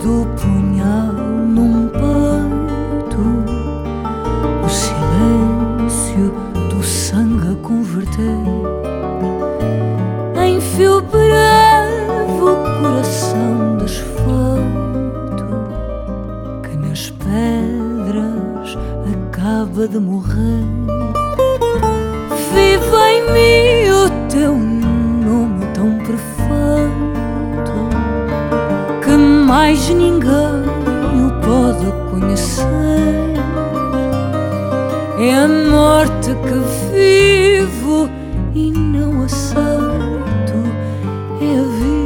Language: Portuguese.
do punhal num peito, o silêncio do sangue a converter em fio breve o coração desfeito que nas pedras acaba de morrer. Vive em mim o teu nome tão perfeito que mais ninguém o pode conhecer. É a morte que vivo e não aceito, é a vida